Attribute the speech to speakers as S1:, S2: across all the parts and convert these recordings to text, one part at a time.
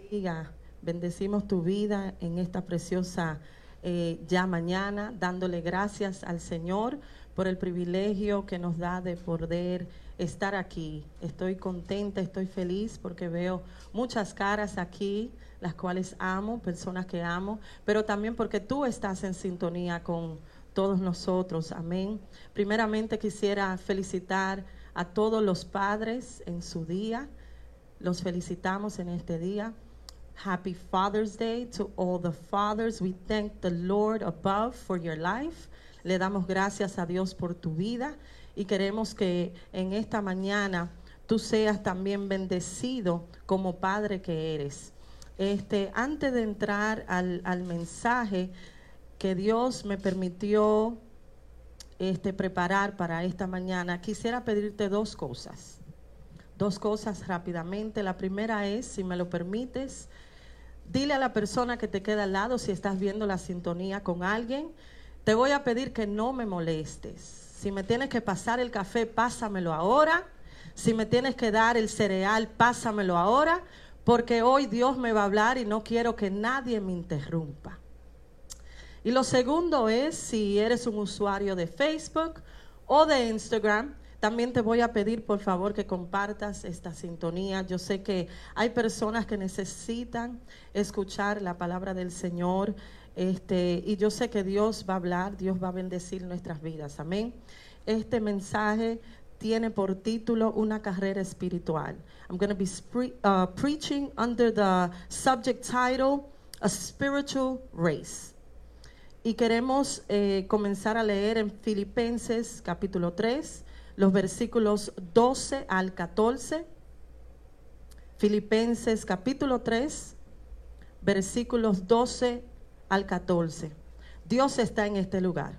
S1: bendiga. Bendecimos tu vida en esta preciosa ya mañana, dándole gracias al Señor por el privilegio que nos da de poder estar aquí. Estoy contenta, estoy feliz porque veo muchas caras aquí, las cuales amo, personas que amo, pero también porque tú estás en sintonía con todos nosotros. Amén. Primeramente quisiera felicitar a todos los padres en su día. Los felicitamos en este día. Happy Father's Day to all the fathers. We thank the Lord above for your life. Le damos gracias a Dios por tu vida y queremos que en esta mañana tú seas también bendecido como padre que eres. Antes de entrar al mensaje que Dios me permitió preparar para esta mañana, quisiera pedirte dos cosas rápidamente. La primera es, si me lo permites, dile a la persona que te queda al lado, si estás viendo la sintonía con alguien, te voy a pedir que no me molestes. Si me tienes que pasar el café, pásamelo ahora. Si me tienes que dar el cereal, pásamelo ahora, porque hoy Dios me va a hablar y no quiero que nadie me interrumpa. Y lo segundo es, si eres un usuario de Facebook o de Instagram, también te voy a pedir por favor que compartas esta sintonía. Yo sé que hay personas que necesitan escuchar la palabra del Señor, y yo sé que Dios va a hablar, Dios va a bendecir nuestras vidas. Amén. Este mensaje tiene por título Una carrera espiritual. I'm going to be preaching under the subject title, A Spiritual Race. Y queremos comenzar a leer en Filipenses capítulo 3, los versículos 12 al 14. Filipenses capítulo 3, versículos 12 al 14. Dios está en este lugar.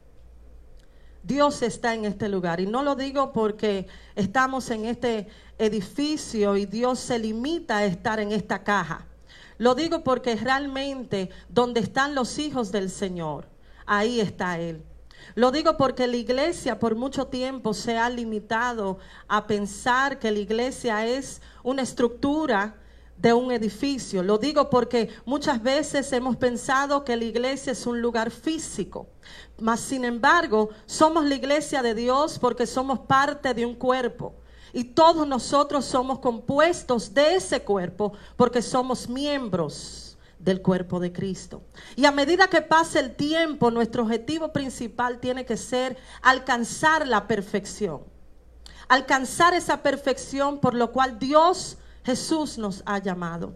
S1: Dios está en este lugar. Y no lo digo porque estamos en este edificio y Dios se limita a estar en esta caja. Lo digo porque realmente donde están los hijos del Señor, ahí está Él. Lo digo porque la iglesia por mucho tiempo se ha limitado a pensar que la iglesia es una estructura de un edificio. Lo digo porque muchas veces hemos pensado que la iglesia es un lugar físico. Mas sin embargo, somos la iglesia de Dios porque somos parte de un cuerpo. Y todos nosotros somos compuestos de ese cuerpo porque somos miembros del cuerpo de Cristo. Y a medida que pase el tiempo, nuestro objetivo principal tiene que ser alcanzar la perfección. Alcanzar esa perfección por lo cual Dios Jesús nos ha llamado.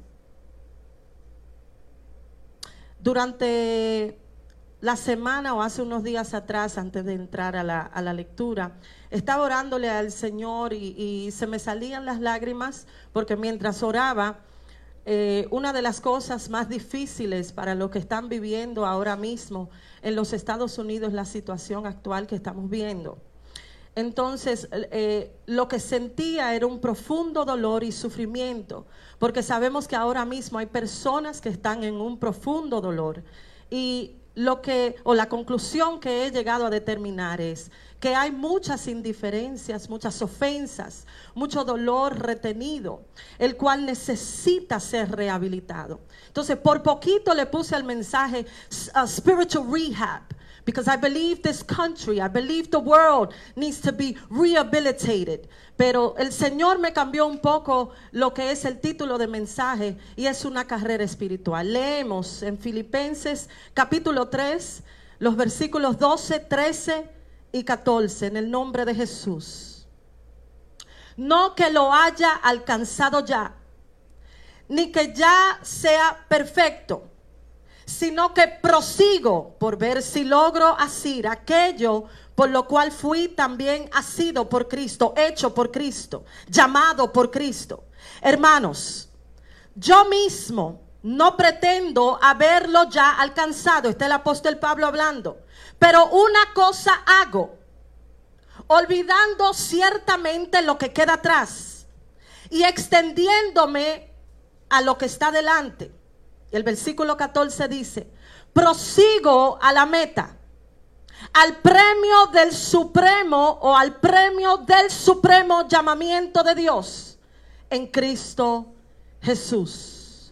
S1: Durante la semana o hace unos días atrás, antes de entrar a la lectura, estaba orándole al Señor y se me salían las lágrimas porque mientras oraba, una de las cosas más difíciles para los que están viviendo ahora mismo en los Estados Unidos es la situación actual que estamos viendo. Entonces, lo que sentía era un profundo dolor y sufrimiento, porque sabemos que ahora mismo hay personas que están en un profundo dolor. Y la conclusión que he llegado a determinar es que hay muchas indiferencias, muchas ofensas, mucho dolor retenido, el cual necesita ser rehabilitado. Entonces, por poquito le puse al mensaje spiritual rehab. Because I believe this country, I believe the world needs to be rehabilitated. Pero el Señor me cambió un poco lo que es el título de mensaje y es una carrera espiritual. Leemos en Filipenses capítulo 3, los versículos 12, 13 y 14 en el nombre de Jesús. No que lo haya alcanzado ya, ni que ya sea perfecto, sino que prosigo por ver si logro asir aquello por lo cual fui también asido por Cristo, hecho por Cristo, llamado por Cristo. Hermanos, yo mismo no pretendo haberlo ya alcanzado. Está el apóstol Pablo hablando. Pero una cosa hago, olvidando ciertamente lo que queda atrás y extendiéndome a lo que está delante. El versículo 14 dice: prosigo a la meta, al premio del supremo o al premio del supremo llamamiento de Dios en Cristo Jesús.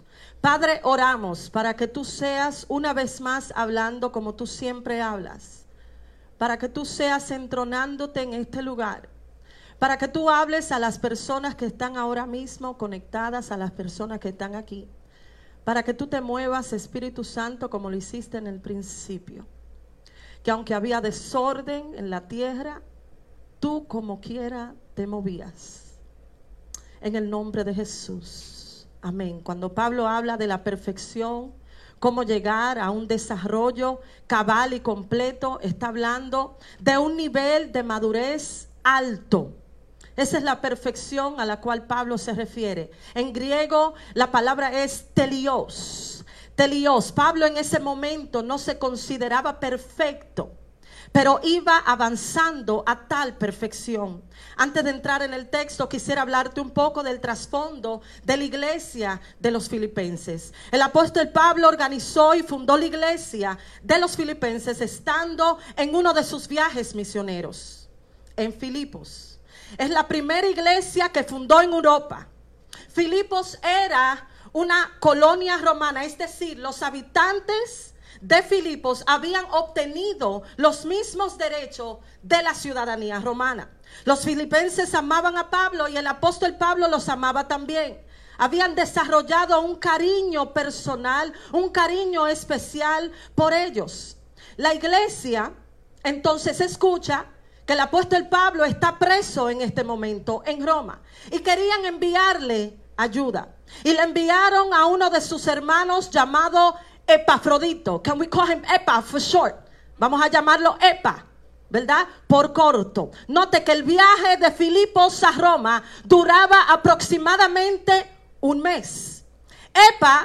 S1: Padre, oramos para que tú seas una vez más hablando como tú siempre hablas, para que tú seas entronándote en este lugar, para que tú hables a las personas que están ahora mismo conectadas, a las personas que están aquí, para que tú te muevas, Espíritu Santo, como lo hiciste en el principio, que aunque había desorden en la tierra, tú como quiera te movías. En el nombre de Jesús, amén. Cuando Pablo habla de la perfección, cómo llegar a un desarrollo cabal y completo, está hablando de un nivel de madurez alto. Esa es la perfección a la cual Pablo se refiere. En griego la palabra es telios. Telios. Pablo en ese momento no se consideraba perfecto, pero iba avanzando a tal perfección. Antes de entrar en el texto, quisiera hablarte un poco del trasfondo de la iglesia de los filipenses. El apóstol Pablo organizó y fundó la iglesia de los filipenses estando en uno de sus viajes misioneros en Filipos. Es la primera iglesia que fundó en Europa. Filipos era una colonia romana, es decir, los habitantes de Filipos habían obtenido los mismos derechos de la ciudadanía romana. Los filipenses amaban a Pablo y el apóstol Pablo los amaba también. Habían desarrollado un cariño personal, un cariño especial por ellos. La iglesia entonces escucha que el apóstol Pablo está preso en este momento en Roma y querían enviarle ayuda. Y le enviaron a uno de sus hermanos llamado Epafrodito. Can we call him Epa for short? Vamos a llamarlo Epa, ¿verdad? Por corto. Note que el viaje de Filipos a Roma duraba aproximadamente un mes. Epa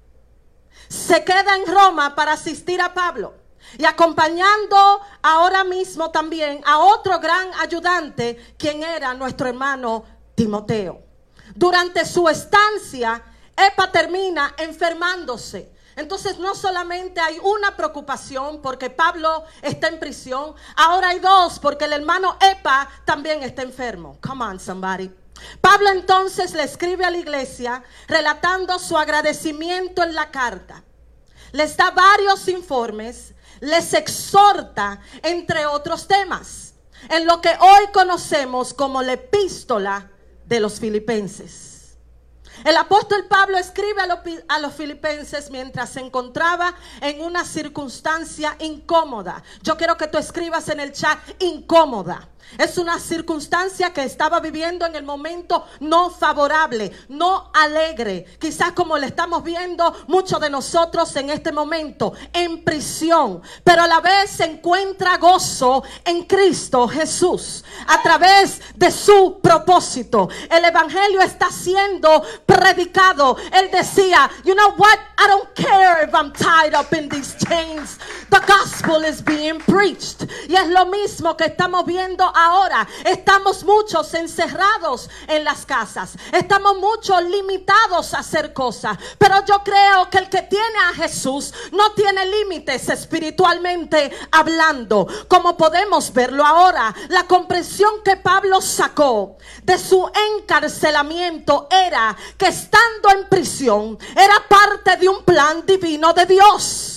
S1: se queda en Roma para asistir a Pablo y acompañando ahora mismo también a otro gran ayudante, quien era nuestro hermano Timoteo. Durante su estancia, Epa termina enfermándose. Entonces no solamente hay una preocupación porque Pablo está en prisión, ahora hay dos porque el hermano Epa también está enfermo. Come on, somebody. Pablo entonces le escribe a la iglesia relatando su agradecimiento en la carta. Les da varios informes, les exhorta entre otros temas, en lo que hoy conocemos como la epístola de los filipenses. El apóstol Pablo escribe a los filipenses mientras se encontraba en una circunstancia incómoda. Yo quiero que tú escribas en el chat incómoda. Es una circunstancia que estaba viviendo en el momento no favorable, no alegre. Quizás como le estamos viendo muchos de nosotros en este momento, en prisión. Pero a la vez se encuentra gozo en Cristo Jesús a través de su propósito. El evangelio está siendo predicado. Él decía, you know what? I don't care if I'm tied up in these chains. The gospel is being preached. Y es lo mismo que estamos viendo ahora. Estamos muchos encerrados en las casas. Estamos muchos limitados a hacer cosas. Pero yo creo que el que tiene a Jesús no tiene límites espiritualmente hablando. Como podemos verlo ahora, la comprensión que Pablo sacó de su encarcelamiento era que estando en prisión era parte de un plan divino de Dios.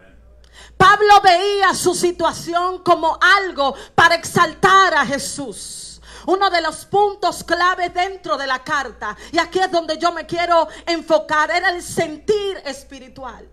S1: Pablo veía su situación como algo para exaltar a Jesús. Uno de los puntos clave dentro de la carta, y aquí es donde yo me quiero enfocar, era el sentir espiritual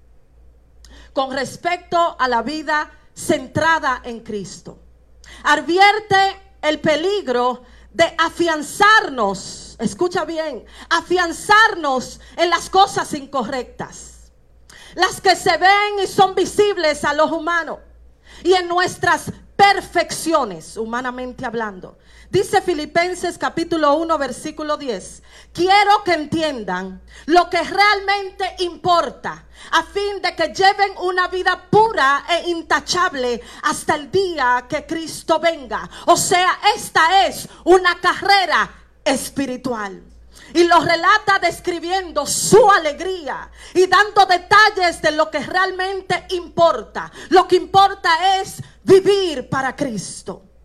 S1: con respecto a la vida centrada en Cristo. Advierte el peligro de afianzarnos, escucha bien, afianzarnos en las cosas incorrectas, las que se ven y son visibles a los humanos, y en nuestras perfecciones, humanamente hablando. Dice Filipenses capítulo 1 versículo 10: quiero que entiendan lo que realmente importa, a fin de que lleven una vida pura e intachable hasta el día que Cristo venga. O sea, esta es una carrera espiritual. Y lo relata describiendo su alegría y dando detalles de lo que realmente importa. Lo que importa es vivir para Cristo.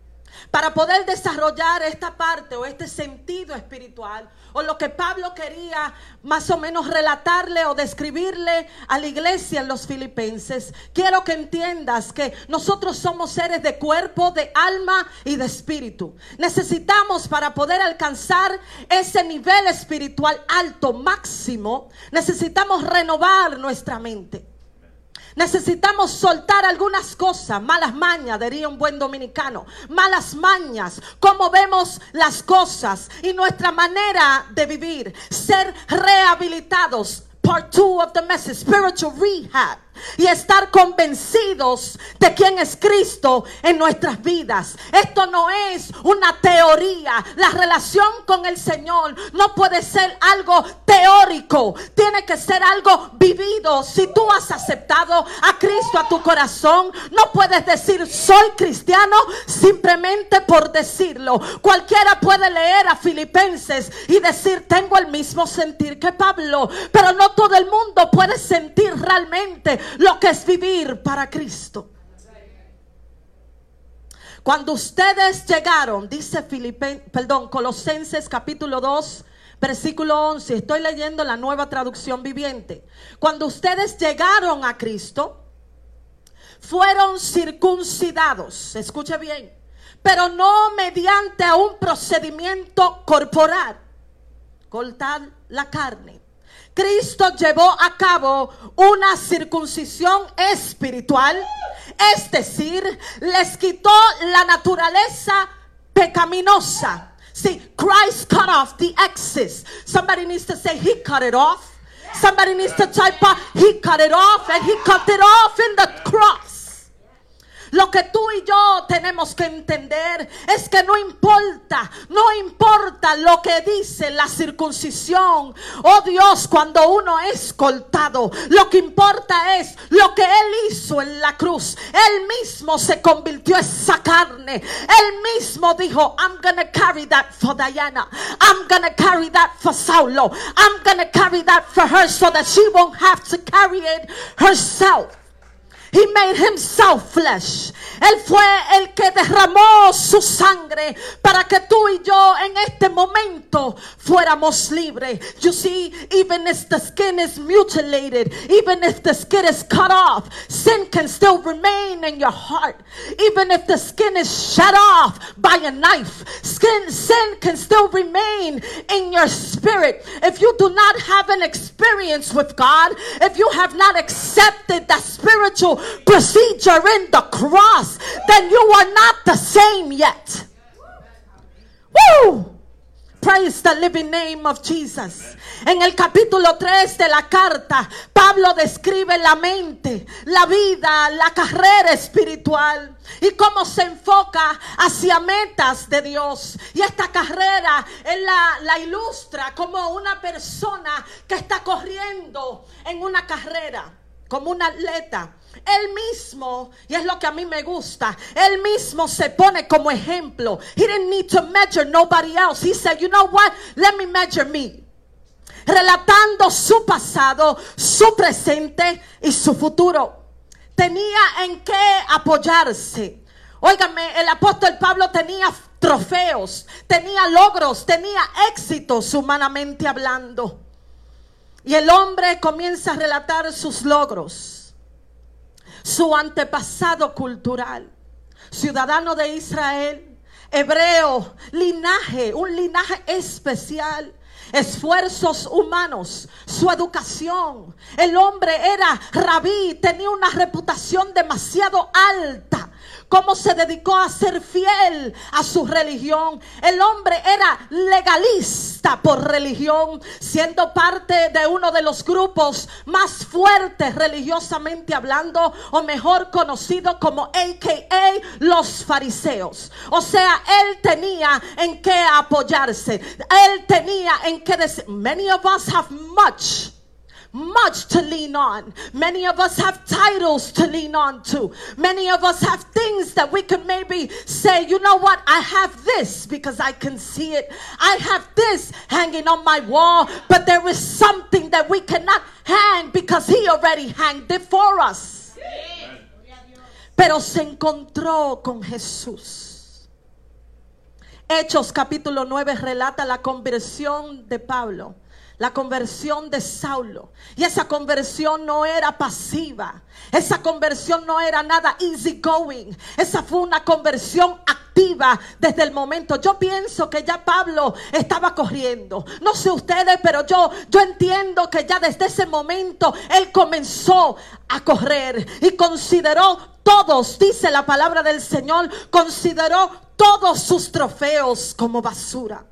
S1: Para poder desarrollar esta parte o este sentido espiritual, o lo que Pablo quería más o menos relatarle o describirle a la iglesia en los Filipenses, quiero que entiendas que nosotros somos seres de cuerpo, de alma y de espíritu. Necesitamos, para poder alcanzar ese nivel espiritual alto, máximo, necesitamos renovar nuestra mente. Necesitamos soltar algunas cosas, malas mañas, diría un buen dominicano, malas mañas, cómo vemos las cosas y nuestra manera de vivir, ser rehabilitados. Part 2 of the message, spiritual rehab. Y estar convencidos de quién es Cristo en nuestras vidas. Esto no es una teoría. La relación con el Señor no puede ser algo teórico. Tiene que ser algo vivido. Si tú has aceptado a Cristo a tu corazón, no puedes decir soy cristiano simplemente por decirlo. Cualquiera puede leer a Filipenses y decir tengo el mismo sentir que Pablo, pero no todo el mundo puede sentir realmente lo que es vivir para Cristo. Cuando ustedes llegaron, dice Colosenses capítulo 2, versículo 11, estoy leyendo la Nueva Traducción Viviente. Cuando ustedes llegaron a Cristo, fueron circuncidados, escuche bien, pero no mediante un procedimiento corporal, cortar la carne. Cristo llevó a cabo una circuncisión espiritual, es decir, les quitó la naturaleza pecaminosa. See, Christ cut off the excess. Somebody needs to say he cut it off. Somebody needs to type out he cut it off, and he cut it off in the cross. Lo que tú y yo tenemos que entender es que no importa lo que dice la circuncisión. Oh Dios, cuando uno es cortado, lo que importa es lo que Él hizo en la cruz. Él mismo se convirtió en esa carne. Él mismo dijo, I'm gonna carry that for Diana. I'm gonna carry that for Saulo. I'm gonna carry that for her so that she won't have to carry it herself. He made himself flesh. Él fue el que derramó su sangre para que tú y yo en este momento fuéramos libres. You see, even if the skin is mutilated, even if the skin is cut off, sin can still remain in your heart. Even if the skin is shut off by a knife, sin can still remain in your spirit. If you do not have an experience with God, if you have not accepted that spiritual procedure in the cross, then you are not the same yet. Woo! Praise the living name of Jesus. En el capítulo 3 de la carta, Pablo describe la mente, la vida, la carrera espiritual y cómo se enfoca hacia metas de Dios. Y esta carrera él la ilustra como una persona que está corriendo en una carrera, como un atleta. Él mismo, y es lo que a mí me gusta, él mismo se pone como ejemplo. He didn't need to measure nobody else. He said, you know what? Let me measure me. Relatando su pasado, su presente y su futuro. Tenía en qué apoyarse. Óigame, el apóstol Pablo tenía trofeos, tenía logros, tenía éxitos humanamente hablando. Y el hombre comienza a relatar sus logros. Su antepasado cultural, ciudadano de Israel, hebreo, linaje, un linaje especial, esfuerzos humanos, su educación. El hombre era rabí, tenía una reputación demasiado alta. Cómo se dedicó a ser fiel a su religión. El hombre era legalista por religión, siendo parte de uno de los grupos más fuertes religiosamente hablando, o mejor conocido como AKA los fariseos. O sea, él tenía en qué apoyarse. Él tenía en qué decir. Many of us have much to lean on. Many of us have titles to lean on to. Many of us have things that we can maybe say, you know what, I have this because I can see it. I have this hanging on my wall, but there is something that we cannot hang because he already hanged it for us. Pero se encontró con Jesús. Hechos capítulo 9 relata la conversión de Pablo, la conversión de Saulo. Y esa conversión no era pasiva. Esa conversión no era nada easy going. Esa fue una conversión activa desde el momento. Yo pienso que ya Pablo estaba corriendo. No sé ustedes, pero yo entiendo que ya desde ese momento él comenzó a correr y consideró todos, dice la palabra del Señor, consideró todos sus trofeos como basura.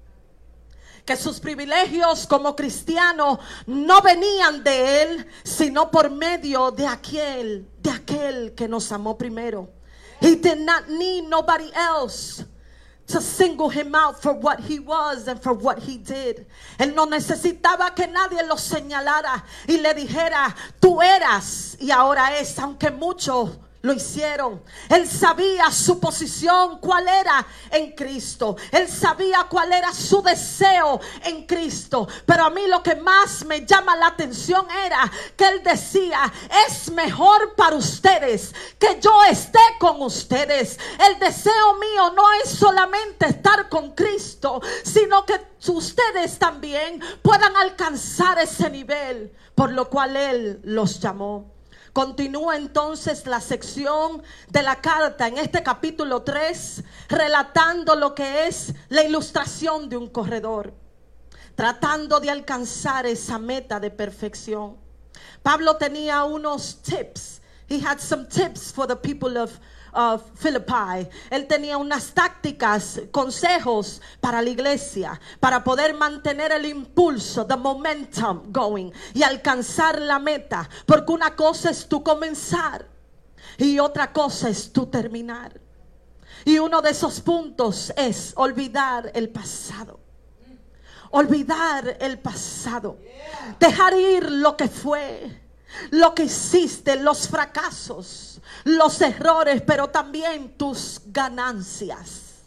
S1: Que sus privilegios como cristiano no venían de él, sino por medio de aquel que nos amó primero. He did not need nobody else to single him out for what he was and for what he did. Él no necesitaba que nadie lo señalara y le dijera, tú eras y ahora es, aunque muchos lo hicieron. Él sabía su posición, cuál era en Cristo. Él sabía cuál era su deseo en Cristo. Pero a mí lo que más me llama la atención era que él decía, es mejor para ustedes que yo esté con ustedes. El deseo mío no es solamente estar con Cristo, sino que ustedes también puedan alcanzar ese nivel por lo cual él los llamó. Continúa entonces la sección de la carta en este capítulo 3, relatando lo que es la ilustración de un corredor, tratando de alcanzar esa meta de perfección. Pablo tenía unos tips. He had some tips for the people of Philippi. Él tenía unas tácticas, consejos para la iglesia, para poder mantener el impulso, the momentum going, y alcanzar la meta. Porque una cosa es tú comenzar y otra cosa es tú terminar. Y uno de esos puntos es olvidar el pasado. Olvidar el pasado. Dejar ir lo que fue, lo que hiciste, los fracasos, los errores, pero también tus ganancias.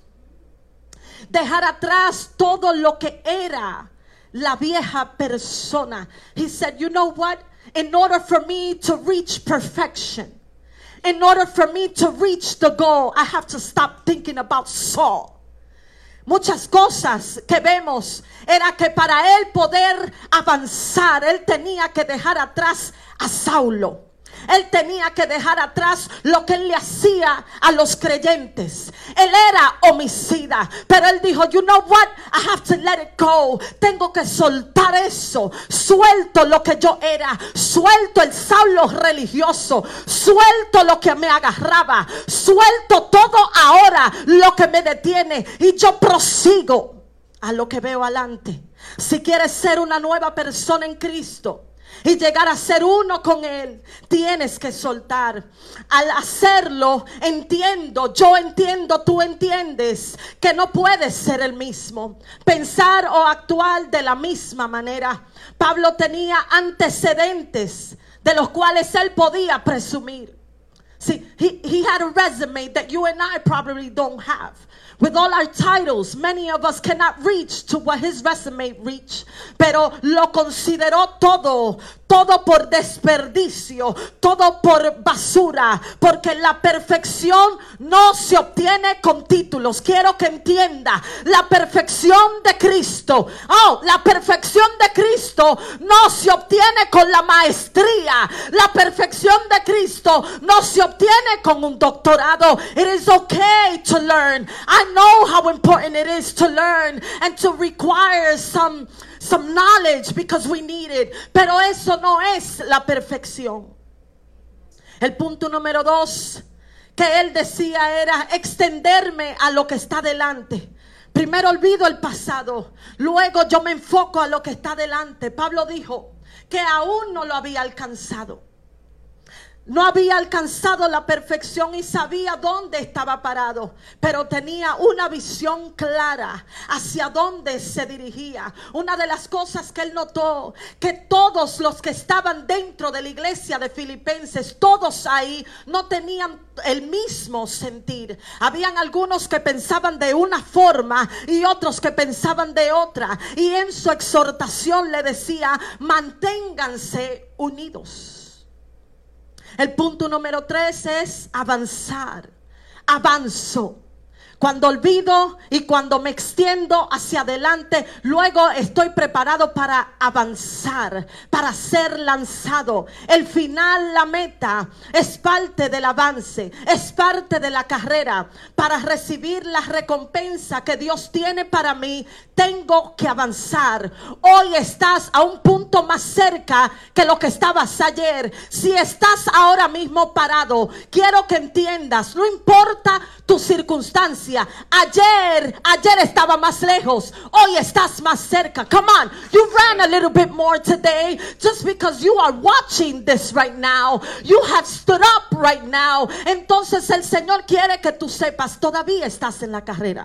S1: Dejar atrás todo lo que era la vieja persona. He said, you know what? In order for me to reach perfection, in order for me to reach the goal, I have to stop thinking about Saul. Muchas cosas que vemos era que para él poder avanzar, él tenía que dejar atrás a Saulo. Él tenía que dejar atrás lo que él le hacía a los creyentes. Él era homicida, pero él dijo, you know what, I have to let it go. Tengo que soltar eso. Suelto lo que yo era, suelto el Saulo religioso, suelto lo que me agarraba, suelto todo ahora lo que me detiene y yo prosigo a lo que veo adelante. Si quieres ser una nueva persona en Cristo y llegar a ser uno con Él, tienes que soltar. Al hacerlo, yo entiendo, tú entiendes que no puedes ser el mismo, pensar o actuar de la misma manera. Pablo tenía antecedentes de los cuales él podía presumir. See, he had a resume that you and I probably don't have. With all our titles, many of us cannot reach to what his resume reached. Pero lo consideró todo por desperdicio, todo por basura, porque la perfección no se obtiene con títulos. Quiero que entienda, la perfección de Cristo, la perfección de Cristo no se obtiene con la maestría. La perfección de Cristo no se obtiene con un doctorado. It is okay to learn. I know how important it is to learn and to require some knowledge because we need it. Pero eso no es la perfección. El punto número 2 que él decía era extenderme a lo que está delante. Primero olvido el pasado, luego yo me enfoco a lo que está delante. Pablo dijo que aún no lo había alcanzado. No había alcanzado la perfección y sabía dónde estaba parado, pero tenía una visión clara hacia dónde se dirigía. Una de las cosas que él notó, que todos los que estaban dentro de la iglesia de Filipenses, todos ahí no tenían el mismo sentir. Habían algunos que pensaban de una forma y otros que pensaban de otra. Y en su exhortación le decía, manténganse unidos. El punto número 3 es avanzar. Avanzo. Cuando olvido y cuando me extiendo hacia adelante, luego estoy preparado para avanzar, para ser lanzado. El final, la meta, es parte del avance, es parte de la carrera. Para recibir la recompensa que Dios tiene para mí, tengo que avanzar. Hoy estás a un punto más cerca que lo que estabas ayer. Si estás ahora mismo parado, quiero que entiendas, no importa tu circunstancia. Ayer estaba más lejos, hoy estás más cerca. Come on, you ran a little bit more today. Just because you are watching this right now, you have stood up right now. Entonces el Señor quiere que tú sepas, todavía estás en la carrera.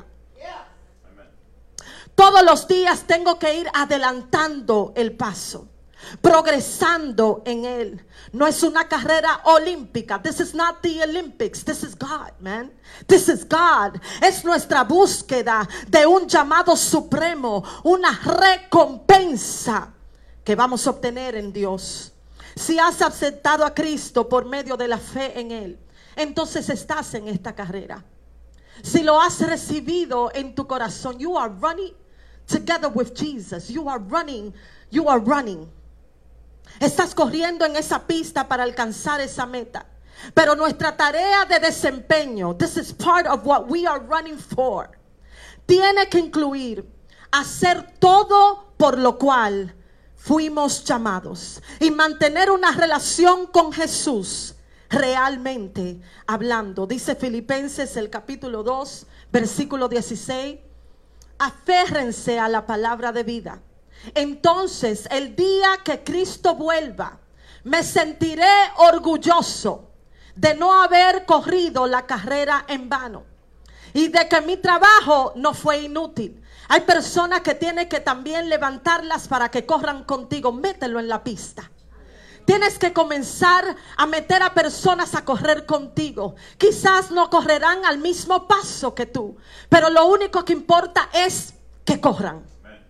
S1: Todos los días tengo que ir adelantando el paso, progresando en él. No es una carrera olímpica. This is not the Olympics. This is God, man. This is God. Es nuestra búsqueda de un llamado supremo, una recompensa que vamos a obtener en Dios. Si has aceptado a Cristo por medio de la fe en Él, entonces estás en esta carrera. Si lo has recibido en tu corazón, you are running together with Jesus. You are running. You are running. Estás corriendo en esa pista para alcanzar esa meta. Pero nuestra tarea de desempeño, this is part of what we are running for, tiene que incluir hacer todo por lo cual fuimos llamados y mantener una relación con Jesús realmente hablando. Dice Filipenses el capítulo 2, versículo 16, aférrense a la palabra de vida. Entonces, el día que Cristo vuelva, me sentiré orgulloso de no haber corrido la carrera en vano y de que mi trabajo no fue inútil. Hay personas que tienen que también levantarlas para que corran contigo. Mételo en la pista. Tienes que comenzar a meter a personas a correr contigo. Quizás no correrán al mismo paso que tú, pero lo único que importa es que corran.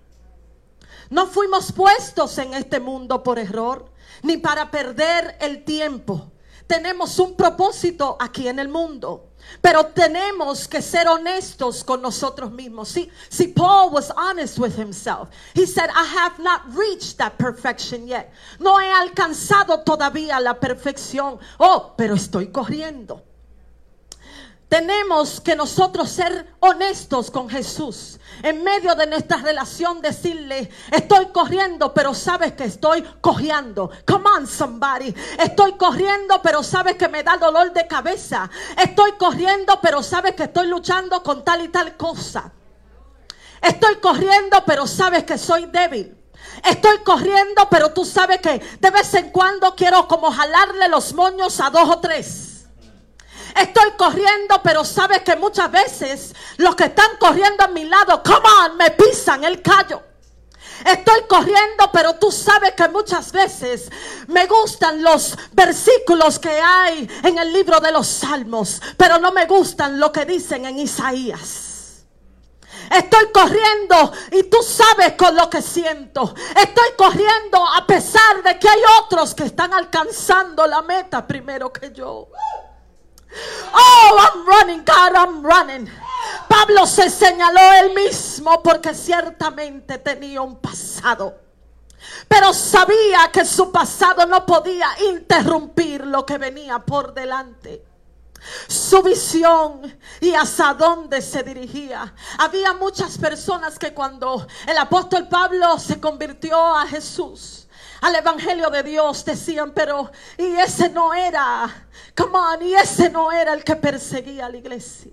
S1: No fuimos puestos en este mundo por error, ni para perder el tiempo. Tenemos un propósito aquí en el mundo, pero tenemos que ser honestos con nosotros mismos. See, Paul was honest with himself. He said, I have not reached that perfection yet. No he alcanzado todavía la perfección. Oh, pero estoy corriendo. Tenemos que nosotros ser honestos con Jesús. En medio de nuestra relación decirle, estoy corriendo, pero sabes que estoy cojeando. Come on, somebody. Estoy corriendo, pero sabes que me da dolor de cabeza. Estoy corriendo, pero sabes que estoy luchando con tal y tal cosa. Estoy corriendo, pero sabes que soy débil. Estoy corriendo, pero tú sabes que de vez en cuando quiero como jalarle los moños a 2 o 3. Estoy corriendo, pero sabes que muchas veces los que están corriendo a mi lado, come on, me pisan el callo. Estoy corriendo, pero tú sabes que muchas veces me gustan los versículos que hay en el libro de los Salmos, pero no me gustan lo que dicen en Isaías. Estoy corriendo y tú sabes con lo que siento. Estoy corriendo a pesar de que hay otros que están alcanzando la meta primero que yo. Oh, I'm running, God, I'm running. Pablo se señaló él mismo porque ciertamente tenía un pasado, pero sabía que su pasado no podía interrumpir lo que venía por delante. Su visión y hacia dónde se dirigía. Había muchas personas que cuando el apóstol Pablo se convirtió a Jesús, al evangelio de Dios, decían, pero y ese no era, come on, y ese no era el que perseguía a la iglesia,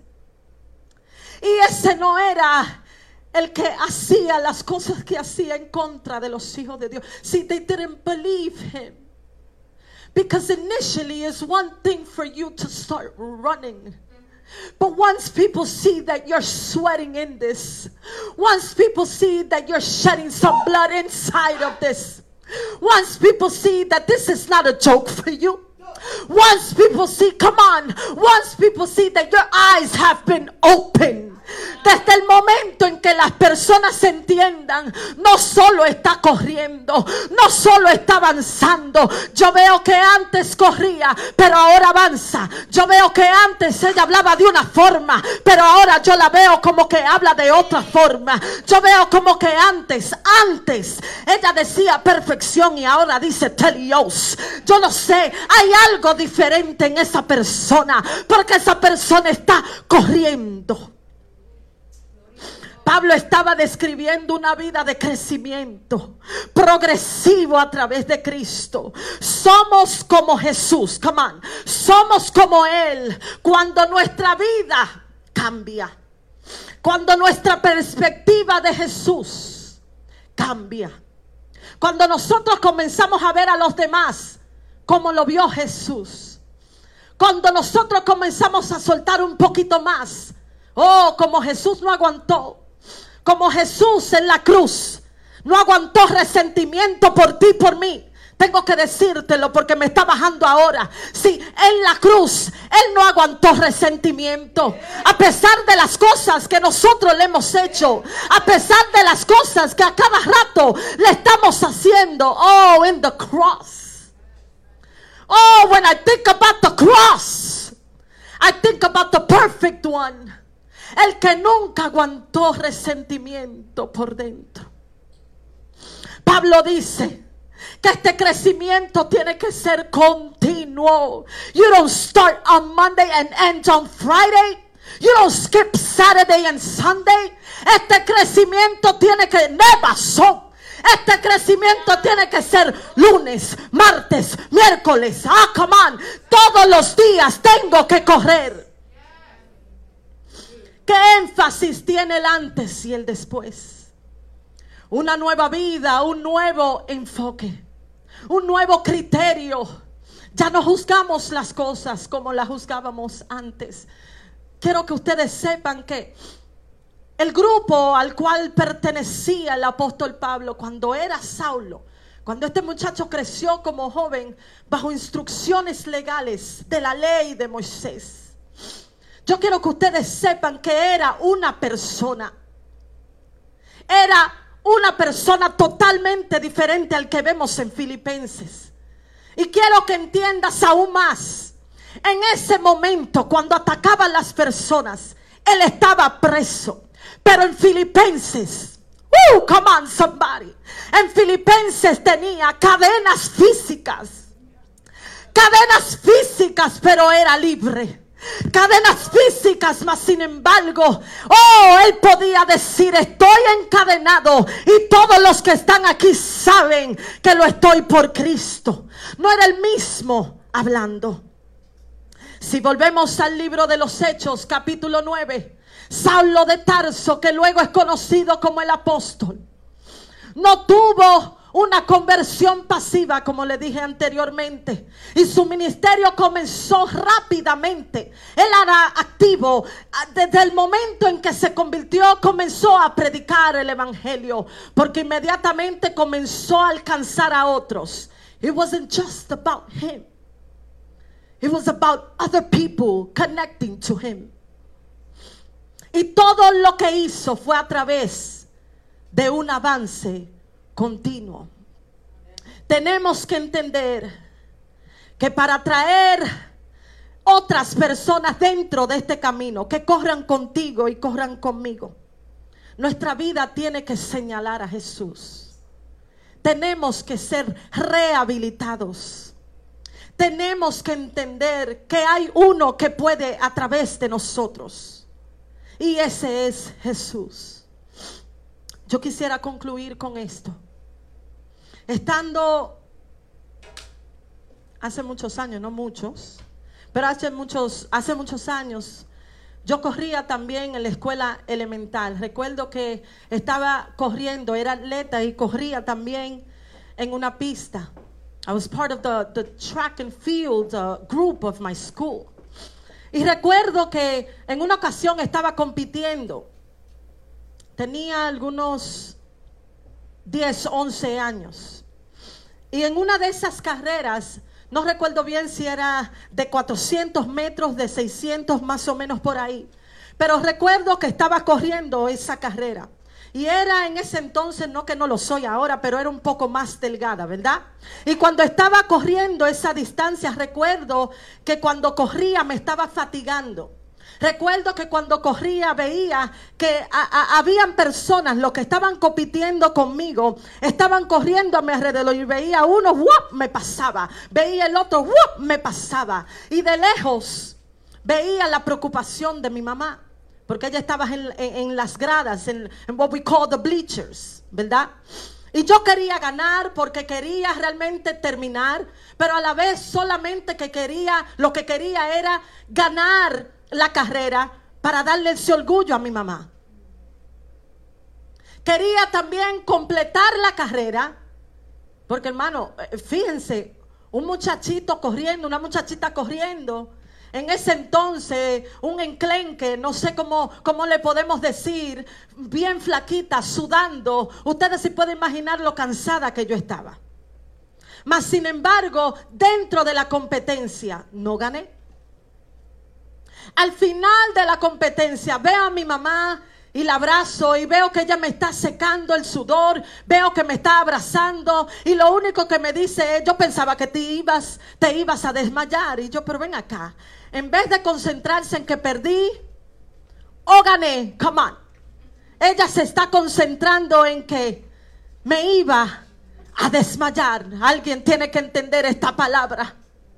S1: y ese no era el que hacía las cosas que hacía en contra de los hijos de Dios. See, they didn't believe him. Because initially it's one thing for you to start running, but once people see that you're sweating in this, once people see that you're shedding some blood inside of this, once people see that this is not a joke for you, once people see, come on, once people see that your eyes have been opened, Desde el momento en que las personas entiendan, no solo está corriendo, no solo está avanzando. Yo veo que antes corría, pero ahora avanza. Yo veo que antes ella hablaba de una forma, pero ahora yo la veo como que habla de otra forma. Yo veo como que antes ella decía perfección y ahora dice telios. Yo no sé, hay algo diferente en esa persona, porque esa persona está corriendo. Pablo estaba describiendo una vida de crecimiento progresivo a través de Cristo. Somos como Jesús, come on. Somos como Él cuando nuestra vida cambia. Cuando nuestra perspectiva de Jesús cambia. Cuando nosotros comenzamos a ver a los demás como lo vio Jesús. Cuando nosotros comenzamos a soltar un poquito más. Oh, como Jesús no aguantó. Como Jesús en la cruz no aguantó resentimiento por ti y por mí. Tengo que decírtelo porque me está bajando ahora. Sí, en la cruz Él no aguantó resentimiento. A pesar de las cosas que nosotros le hemos hecho, a pesar de las cosas que a cada rato le estamos haciendo. Oh, in the cross. Oh, when I think about the cross, I think about the perfect one. El que nunca aguantó resentimiento por dentro. Pablo dice que este crecimiento tiene que ser continuo. You don't start on Monday and end on Friday. You don't skip Saturday and Sunday. Este crecimiento tiene que never stop. Este crecimiento tiene que ser lunes, martes, miércoles. Come on. Todos los días tengo que correr. ¿Qué énfasis tiene el antes y el después? Una nueva vida, un nuevo enfoque, un nuevo criterio. Ya no juzgamos las cosas como las juzgábamos antes. Quiero que ustedes sepan que el grupo al cual pertenecía el apóstol Pablo cuando era Saulo, cuando este muchacho creció como joven bajo instrucciones legales de la ley de Moisés, yo quiero que ustedes sepan que era una persona totalmente diferente al que vemos en Filipenses. Y quiero que entiendas aún más. En ese momento, cuando atacaban las personas, él estaba preso. Pero en Filipenses, come on somebody. En Filipenses tenía cadenas físicas, pero era libre. Cadenas físicas, mas sin embargo, él podía decir: estoy encadenado y todos los que están aquí saben que lo estoy por Cristo. No era el mismo hablando. Si volvemos al libro de los Hechos, capítulo 9, Saulo de Tarso, que luego es conocido como el apóstol, no tuvo una conversión pasiva, como le dije anteriormente, y su ministerio comenzó rápidamente. Él era activo desde el momento en que se convirtió. Comenzó a predicar el evangelio, porque inmediatamente comenzó a alcanzar a otros. It wasn't just about him. It was about other people connecting to him. Y todo lo que hizo fue a través de un avance continuo. Tenemos que entender que para traer otras personas dentro de este camino, que corran contigo y corran conmigo, nuestra vida tiene que señalar a Jesús. Tenemos que ser rehabilitados. Tenemos que entender que hay uno que puede a través de nosotros, y ese es Jesús. Yo quisiera concluir con esto. Estando hace muchos años, no muchos, pero hace muchos años, yo corría también en la escuela elemental. Recuerdo que estaba corriendo, era atleta y corría también en una pista. I was part of the track and field group of my school. Y recuerdo que en una ocasión estaba compitiendo. Tenía algunos 10, 11 años. Y en una de esas carreras, no recuerdo bien si era de 400 metros, de 600 más o menos por ahí, Pero recuerdo que estaba corriendo esa carrera. Y era en ese entonces, no que no lo soy ahora, pero era un poco más delgada, ¿verdad? Y cuando estaba corriendo esa distancia, recuerdo que cuando corría me estaba fatigando. Recuerdo que cuando corría veía que habían personas, los que estaban compitiendo conmigo, estaban corriendo a mi alrededor y veía uno, ¡wup!, me pasaba. Veía el otro, ¡wup!, me pasaba. Y de lejos veía la preocupación de mi mamá. Porque ella estaba en las gradas, en what we call the bleachers, ¿verdad? Y yo quería ganar porque quería realmente terminar, pero a la vez solamente lo que quería era ganar la carrera para darle ese orgullo a mi mamá. Quería también completar la carrera, porque hermano, fíjense, un muchachito corriendo, una muchachita corriendo. En ese entonces, un enclenque, no sé cómo le podemos decir, bien flaquita, sudando. Ustedes se pueden imaginar lo cansada que yo estaba. Mas, sin embargo, dentro de la competencia, no gané. Al final de la competencia, veo a mi mamá y la abrazo y veo que ella me está secando el sudor, veo que me está abrazando y lo único que me dice es, yo pensaba que te ibas a desmayar. Y yo, pero ven acá, en vez de concentrarse en que perdí o gané, come on, ella se está concentrando en que me iba a desmayar. Alguien tiene que entender esta palabra.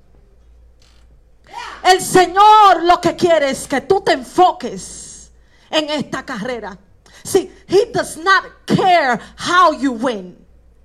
S1: El Señor lo que quiere es que tú te enfoques en esta carrera. See, He does not care how you win.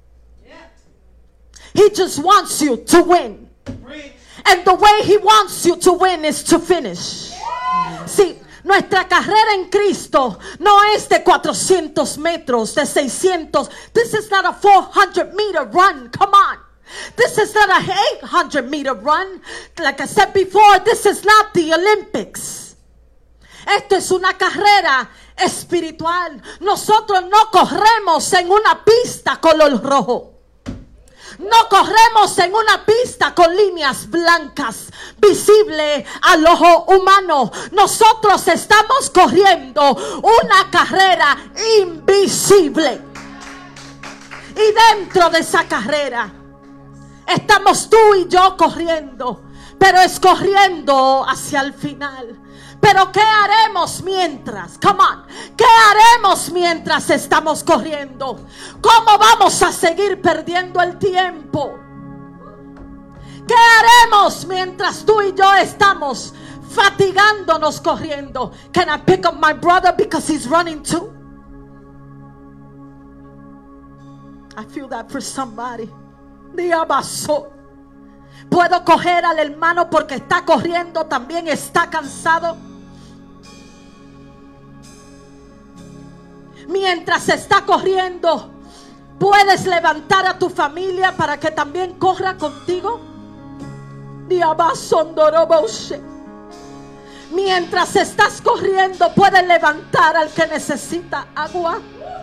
S1: He just wants you to win. And the way He wants you to win is to finish. See, nuestra carrera en Cristo no es de 400 metros, de 600. This is not a 400-meter run. Come on. This is not a 800-meter run. Like I said before, this is not the Olympics. Esto es una carrera espiritual. Nosotros no corremos en una pista color rojo. No corremos en una pista con líneas blancas visible al ojo humano. Nosotros estamos corriendo una carrera invisible. Y dentro de esa carrera estamos tú y yo corriendo, pero es corriendo hacia el final. Pero ¿qué haremos mientras? Come on. ¿Qué haremos mientras estamos corriendo? ¿Cómo vamos a seguir perdiendo el tiempo? ¿Qué haremos mientras tú y yo estamos fatigándonos corriendo? Can I pick up my brother because he's running too? I feel that for somebody. Diabaso. Puedo coger al hermano porque está corriendo, también está cansado. Mientras está corriendo, puedes levantar a tu familia para que también corra contigo. Mientras estás corriendo, puedes levantar al que necesita agua.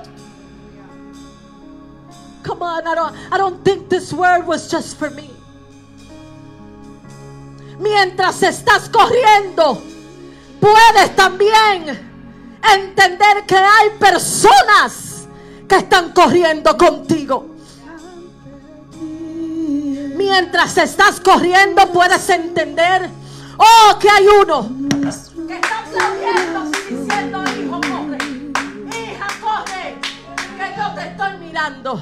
S1: Come on, I don't think this word was just for me. Mientras estás corriendo, puedes también entender que hay personas que están corriendo contigo. Mientras estás corriendo, puedes entender, que hay uno que está aplaudiendo y diciendo, hijo, corre, hija, corre, que yo te estoy mirando.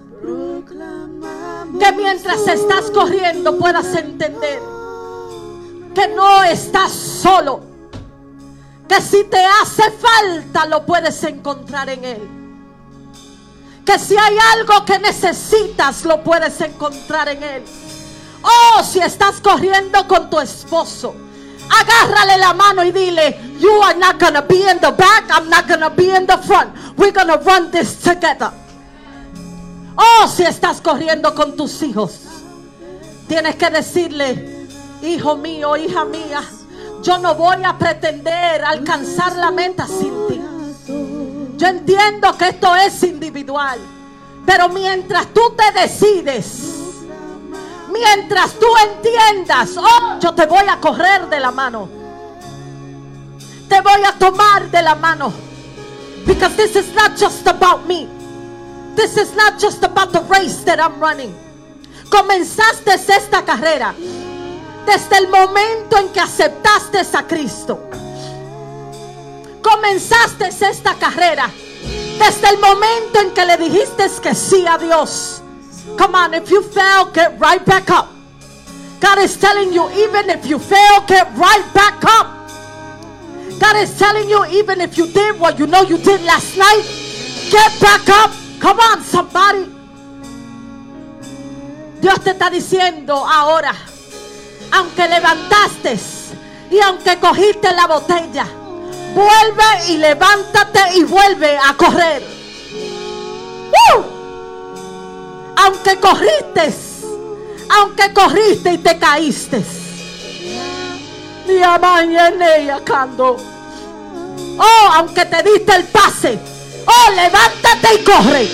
S1: Que mientras estás corriendo puedas entender que no estás solo, que si te hace falta lo puedes encontrar en Él, que si hay algo que necesitas lo puedes encontrar en Él. Si estás corriendo con tu esposo, agárrale la mano y dile, you are not gonna be in the back, I'm not gonna be in the front, we're gonna run this together. Si estás corriendo con tus hijos, tienes que decirle, hijo mío, hija mía, yo no voy a pretender alcanzar la meta sin ti. Yo entiendo que esto es individual, pero mientras tú te decides, mientras tú entiendas, yo te voy a correr de la mano, te voy a tomar de la mano. Because this is not just about me. This is not just about the race that I'm running. Comenzaste esta carrera desde el momento en que aceptaste a Cristo. Comenzaste esta carrera desde el momento en que le dijiste que sí a Dios. Come on, if you fail, get right back up. God is telling you, even if you fail, get right back up. God is telling you, even if you did what you know you did last night, get back up. Come on, somebody. Dios te está diciendo ahora, aunque levantaste y aunque cogiste la botella, vuelve y levántate y vuelve a correr. Aunque corriste y te caíste. Oh, aunque te diste el pase. Oh, levántate y corre.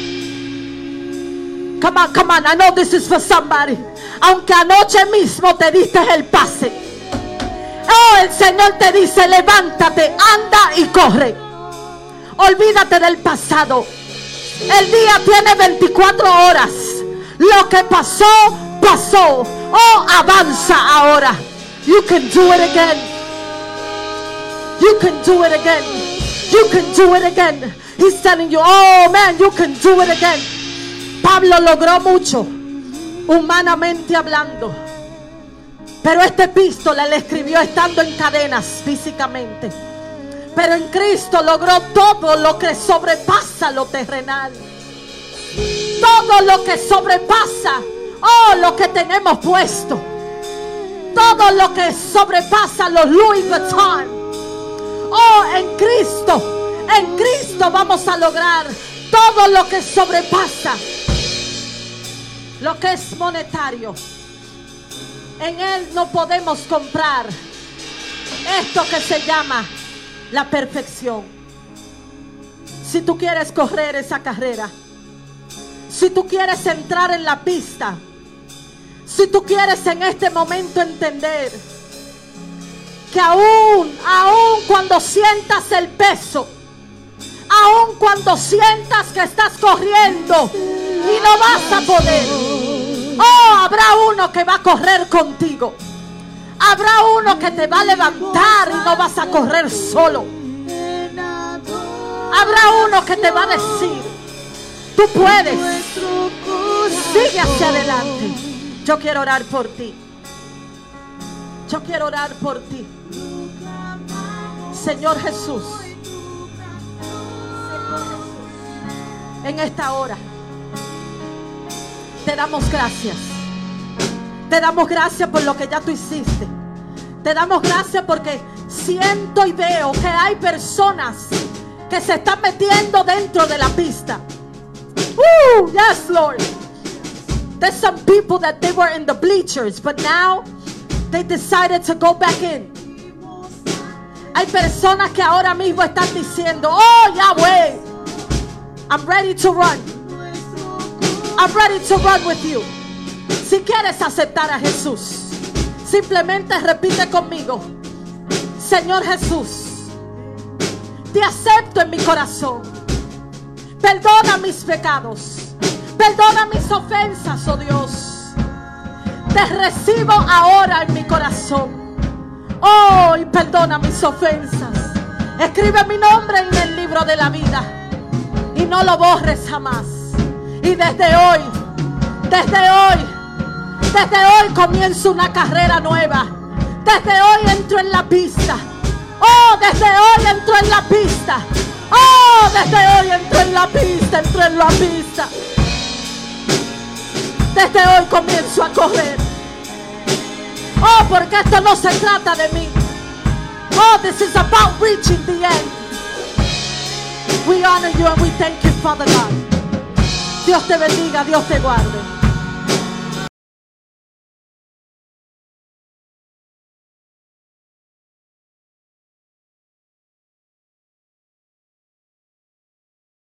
S1: Come on, I know this is for somebody. Aunque anoche mismo te diste el pase. Oh, el Señor te dice, levántate, anda y corre. Olvídate del pasado. El día tiene 24 horas. Lo que pasó, pasó. Oh, avanza ahora. You can do it again. You can do it again. You can do it again. He's telling you, oh man, you can do it again. Pablo logró mucho, humanamente hablando. Pero esta epístola la escribió estando en cadenas físicamente. Pero en Cristo logró todo lo que sobrepasa lo terrenal. Todo lo que sobrepasa, oh, lo que tenemos puesto. Todo lo que sobrepasa los Louis Vuitton. Oh, en Cristo vamos a lograr todo lo que sobrepasa lo que es monetario. En Él no podemos comprar esto que se llama la perfección. Si tú quieres correr esa carrera, si tú quieres entrar en la pista, si tú quieres en este momento entender que aún cuando sientas el peso, aún cuando sientas que estás corriendo y no vas a poder, oh, habrá uno que va a correr contigo. Habrá uno que te va a levantar y no vas a correr solo. Habrá uno que te va a decir, tú puedes, sigue hacia adelante. Yo quiero orar por ti. Yo quiero orar por ti. Señor Jesús, en esta hora te damos gracias. Te damos gracias por lo que ya tú hiciste. Te damos gracias porque siento y veo que hay personas que se están metiendo dentro de la pista. Yes, Lord. There's some people that they were in the bleachers, but now they decided to go back in. Hay personas que ahora mismo están diciendo, oh, Yahweh, I'm ready to run. I'm ready to run with you. Si quieres aceptar a Jesús, simplemente repite conmigo, Señor Jesús, te acepto en mi corazón. Perdona mis pecados. Perdona mis ofensas, oh Dios. Te recibo ahora en mi corazón. Oh, y perdona mis ofensas. Escribe mi nombre en el libro de la vida y no lo borres jamás. Y desde hoy comienzo una carrera nueva. Desde hoy entro en la pista. Oh, desde hoy entro en la pista. Oh, desde hoy entro en la pista, Desde hoy comienzo a correr. Oh, porque esto no se trata de mí. Oh, this is about reaching the end. We honor you and we thank you, Father God. Dios te bendiga, Dios te guarde.